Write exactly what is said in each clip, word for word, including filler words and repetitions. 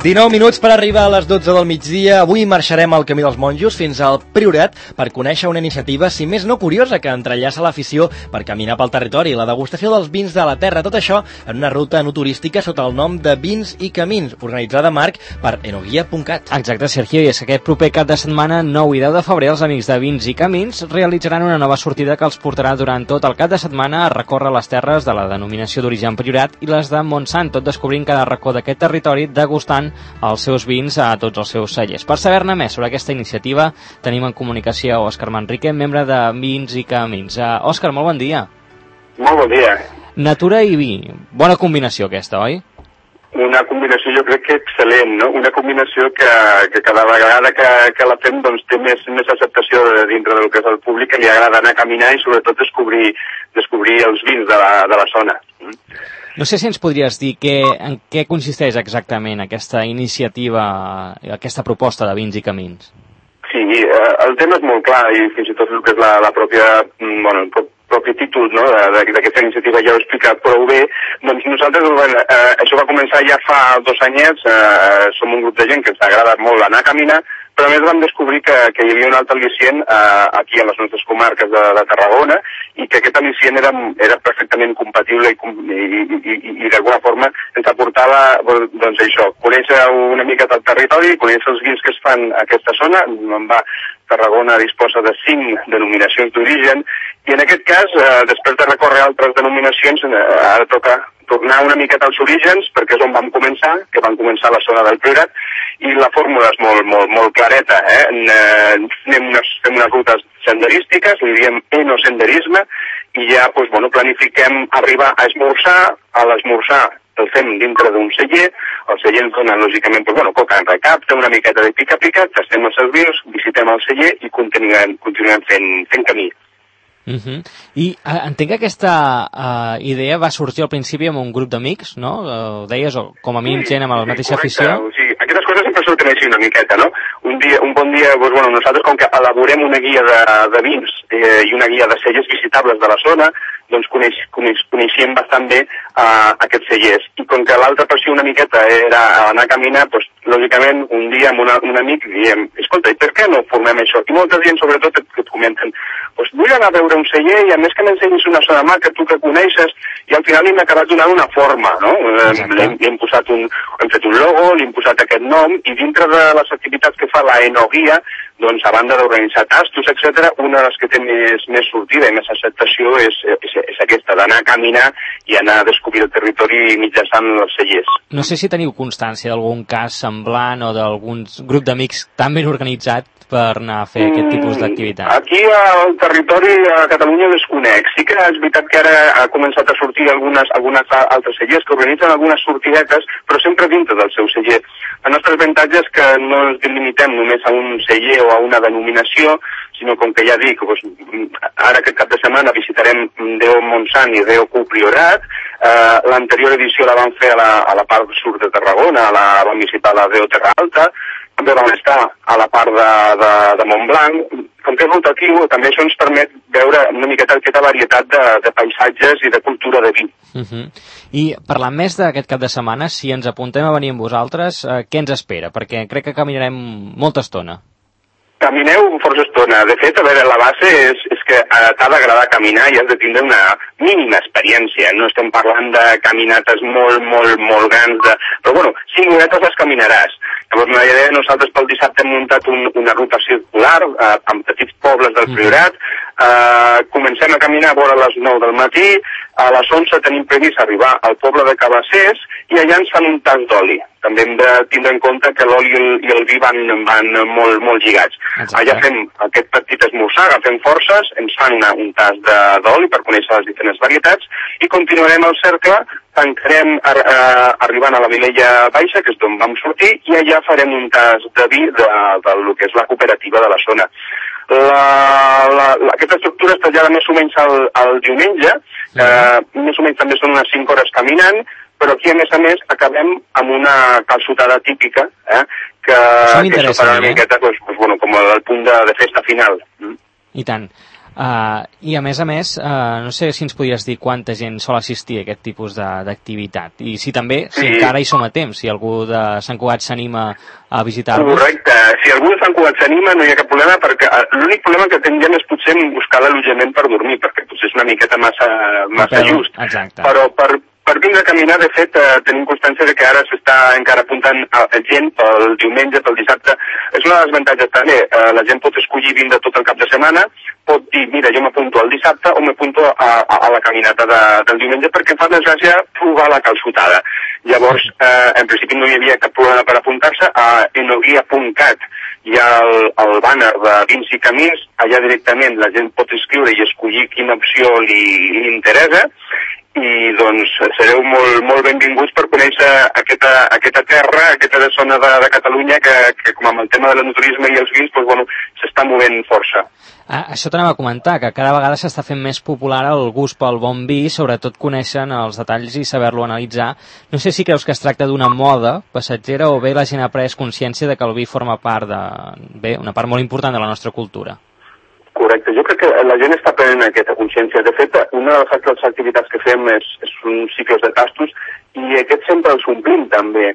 dinou minuts per arribar a les dotze del migdia. Avui marxarem al Camí dels Monjos fins al Priorat per conèixer una iniciativa, si més no curiosa, que entrellaça l'afició per caminar pel territori, la degustació dels vins de la terra. Tot això en una ruta no turística sota el nom de Vins i Camins, organitzada, Marc, per enoguia punt cat. Exacte, Sergio, i és que aquest proper cap de setmana, nou i deu de febrer, els amics de Vins i Camins realitzaran una nova sortida que els portarà durant tot el cap de setmana a recórrer les terres de la denominació d'origen Priorat i les de Montsant, tot descobrint cada racó d'aquest territori, degustant els seus vins a tots els seus cellers. Per saber-ne més sobre aquesta iniciativa, tenim en comunicació Òscar Manrique, membre de Vins i Camins. Uh, Òscar, molt bon dia. Molt bon dia. Natura i vi, bona combinació aquesta, oi? Una combinació jo crec que excel·lent, no? Una combinació que, que cada vegada que, que la fem doncs, té més, més acceptació dintre del que és el públic, que li agrada anar a caminar i sobretot descobrir, descobrir els vins de la, de la zona. No sé si ens podries dir que, en què consisteix exactament aquesta iniciativa, aquesta proposta de Vins i Camins. Sí, el tema és molt clar i fins i tot el que és la, la pròpia, bueno, el propi títol, no?, d'aquesta iniciativa ja ho explica prou bé. Doncs nosaltres, bueno, eh, això va començar ja fa dos anyets, eh, som un grup de gent que ens agrada molt anar a caminar, però a més vam descobrir que, que hi havia un altre al·licient eh, aquí a les nostres comarques de, de Tarragona i que aquest al·licient era, era perfectament compatible i, i, i, i, i d'alguna forma ens aportava, doncs això, conèixer una mica del territori, conèixer els vins que es fan a aquesta zona. En va, Tarragona disposa de cinc denominacions d'origen i en aquest cas, eh, després de recórrer altres denominacions, eh, ara toca tornar una miqueta als orígens, perquè és on vam començar, que vam començar a la zona del Priorat, i la fórmula és molt, molt, molt clareta, eh? Fem unes, fem unes rutes senderístiques, li diem enosenderisme, i ja, doncs, bueno, planifiquem arribar a esmorzar, a l'esmorzar el fem dintre d'un celler, el celler ens dona, lògicament, doncs, bueno, coca en recapte, una miqueta de pica-pica, tastem els vins, visitem el celler i continuem, continuem fent, fent camí. Uh -huh. I uh, entenc que aquesta uh, idea va sorgir al principi amb un grup d'amics, no? Uh, deies, o com a mínim gent amb la mateixa afició. O sigui, aquestes coses sempre surten així una miqueta, no? Un dia, un bon dia, doncs, bueno, nosaltres com que elaborem una guia de, de vins eh, i una guia de cellers visitables de la zona, doncs coneix, coneix, coneixíem bastant bé uh, aquests cellers. I com que l'altra passió una miqueta era anar a caminar, doncs, lògicament, un dia amb una, un amic diem, escolta, i per què no formem això? I molta gent, sobretot, et, et comenten, doncs vull anar a veure un celler i a més que m'ensenyis una zona mà que tu que coneixes, i al final li hem acabat donant una forma, no? Li hem posat un, hem fet un logo, li hem posat aquest nom, i dintre de les activitats que fa la enoguia, doncs a banda d'organitzar tastos, etcètera, una de les que té més, més sortida i més acceptació és, és, és aquesta, d'anar a caminar i anar a descobrir el territori mitjançant els cellers. No sé si teniu constància d'algun cas semblant o d'algun grup d'amics tan ben organitzat per anar a fer mm, aquest tipus d'activitat? Aquí al territori a Catalunya desconec. Sí que és veritat que ara ha començat a sortir algunes, algunes altres cellers que organitzen algunes sortidetes, però sempre dintre del seu celler. El nostre avantatge és que no ens delimitem només a un celler o a una denominació, sinó com que ja dic, doncs, ara aquest cap de setmana visitarem Deu Montsant i Deu Priorat. Eh, l'anterior edició la vam fer a la, a la part sud de Tarragona, a la, vam visitar la Deu Terra Alta, també vam estar a la part de, de, de Montblanc. Com que és rotatiu, també això ens permet veure una miqueta aquesta varietat de, de paisatges i de cultura de vi. Uh -huh. I parlant més d'aquest cap de setmana, si ens apuntem a venir amb vosaltres, eh, què ens espera? Perquè crec que caminarem molta estona. Camineu força estona. De fet, a veure, la base és, és que t'ha d'agradar caminar i has de tindre una mínima experiència. No estem parlant de caminates molt, molt, molt grans, de... però bueno, cinc horetes les caminaràs. Llavors, la idea, nosaltres pel dissabte hem muntat un, una ruta circular eh, amb petits pobles del Priorat. Eh, comencem a caminar a vora les nou del matí, a les onze tenim previst arribar al poble de Cabassers i allà ens fan un tas d'oli. També hem de tindre en compte que l'oli i, el, i el vi van, van molt, molt lligats. Exacte. Allà fem aquest petit esmorzar, agafem forces, ens fan una, un tas d'oli per conèixer les diferents varietats i continuarem el cercle, tancarem ar, uh, arribant a la Vilella Baixa, que és d'on vam sortir, i allà farem un tas de vi de, de, de lo que és la cooperativa de la zona. La, la, la, aquesta estructura està ja més o menys el, el diumenge, uh, uh, més o menys també són unes cinc hores caminant, però aquí, a més a més, acabem amb una calçotada típica, eh, que, que això farà una miqueta, doncs, doncs, bueno, com el punt de, de festa final. Mm? I tant. Uh, I a més a més, uh, no sé si ens podries dir quanta gent sol assistir a aquest tipus d'activitat i si també, si sí. encara hi som a temps, si algú de Sant Cugat s'anima a visitar-vos. Correcte, si algú de Sant Cugat s'anima no hi ha cap problema, perquè l'únic problema que tindrem és potser buscar l'allotjament per dormir, perquè potser és una miqueta massa, massa Però, just. Exacte. Però per, per vindre a caminar, de fet, eh, tenim constància de que ara s'està encara apuntant a, a gent pel diumenge, pel dissabte. És una de les avantatges també, eh, la gent pot escollir vindre tot el cap de setmana, pot dir, mira, jo m'apunto al dissabte o m'apunto a, a, a la caminata de, del diumenge perquè em fa més gràcia provar la calçotada. Llavors, eh, en principi no hi havia cap problema per apuntar-se. A enoguia punt cat hi ha el, el banner de Vins i Camins, allà directament la gent pot escriure i escollir quina opció li, li interessa, i doncs sereu molt, molt benvinguts per conèixer aquesta, aquesta terra, aquesta zona de, de Catalunya que, que com amb el tema de l'enoturisme i els vins doncs, bueno, s'està movent força. Ah, això t'anava a comentar, que cada vegada s'està fent més popular el gust pel bon vi, sobretot coneixen els detalls i saber-lo analitzar. No sé si creus que es tracta d'una moda passatgera o bé la gent ha pres consciència de que el vi forma part de, bé, una part molt important de la nostra cultura. Correcte, jo crec que la gent està prenent aquesta consciència. De fet, una de les activitats que fem és, és uns cicles de tastos i aquests sempre els omplim també.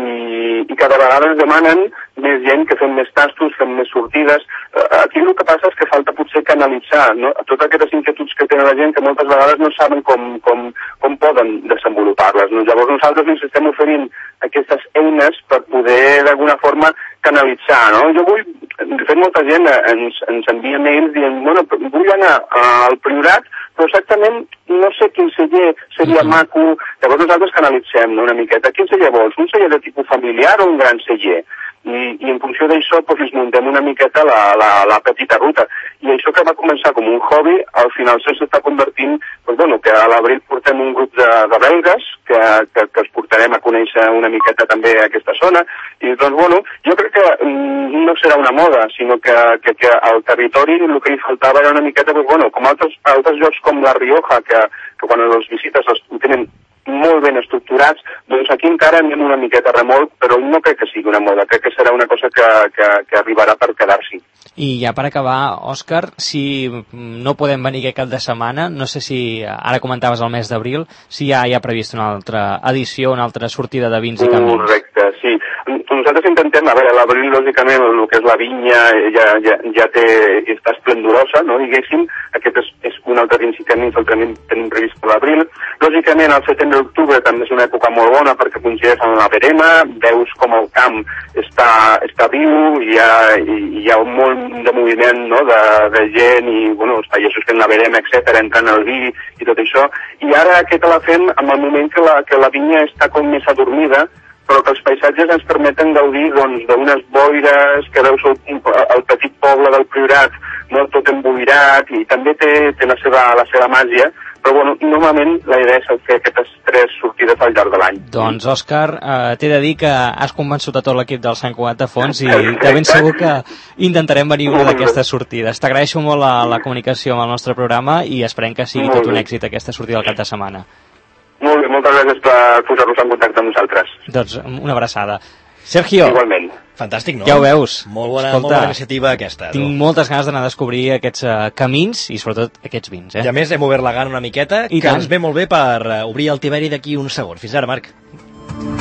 I, i cada vegada ens demanen més gent que fem més tastos, fem més sortides. Aquí el que passa és que falta potser canalitzar, no? Totes aquestes inquietuds que tenen la gent que moltes vegades no saben com, com, com poden desenvolupar-les. No? Llavors nosaltres ens estem oferint aquestes eines per poder d'alguna forma canalitzar, no? Jo vull, de fet molta gent ens, ens envia mails dient, bueno, vull anar al Priorat, però exactament no sé quin celler seria maco. Llavors nosaltres canalitzem, no, una miqueta. Quin celler vols? Un celler de tipus familiar o un gran celler? I, i en funció d'això doncs, ens muntem una miqueta la, la, la petita ruta. I això que va començar com un hobby, al final s'està convertint, doncs, bueno, que a l'abril portem un grup de, de belgues que, que, que els portarem a conèixer una miqueta també aquesta zona. I doncs, bueno, jo crec que mm, no serà una moda, sinó que, que, que al territori el que li faltava era una miqueta, doncs, bueno, com altres, altres llocs com la Rioja, que, que quan els visites els tenen molt ben estructurats, doncs aquí encara anem una miqueta remolc, però no crec que sigui una moda, crec que serà una cosa que, que, que arribarà per quedar-s'hi. I ja per acabar, Òscar, si no podem venir aquest cap de setmana, no sé si, ara comentaves el mes d'abril, si ja hi ha previst una altra edició, una altra sortida de vins i camins. Correcte, sí. Nosaltres intentem, a veure, l'abril, lògicament, el que és la vinya ja, ja, ja té, està esplendorosa, no, diguéssim. Aquest és, és un altre vins i camins, el tenim, tenim previst per l'abril. Lògicament, al setembre-octubre també és una època molt bona perquè coincideix amb la verema, veus com el camp està, està viu, hi ha, hi ha molt de moviment, no, de, de gent i, bueno, els pagesos fent la verema, etcètera, entrant al vi i tot això. I ara aquesta la fem en el moment que la, que la vinya està com més adormida, però que els paisatges ens permeten gaudir doncs, d'unes boires, que veus el, el petit poble del Priorat, no, tot emboirat, i també té, té la, seva, la seva màgia, però bueno, normalment la idea és fer aquestes tres sortides al llarg de l'any. Doncs, Òscar, eh, t'he de dir que has convençut a tot l'equip del Sant Cugat de Fons i de ben segur que intentarem venir una d'aquestes sortides. T'agraeixo molt la, la comunicació amb el nostre programa i esperem que sigui tot un èxit aquesta sortida del cap de setmana. Molt bé, moltes gràcies per posar-nos en contacte amb nosaltres. Doncs una abraçada. Sergio. Igualment. Fantàstic, no? Ja ho veus. Molt bona, Escolta, molt bona iniciativa aquesta. Tinc tu. moltes ganes d'anar a descobrir aquests uh, camins i sobretot aquests vins. Eh? I a més hem obert la gana una miqueta, I que tant. ens ve molt bé per uh, obrir el Tiberi d'aquí un segon. Fins ara, Marc.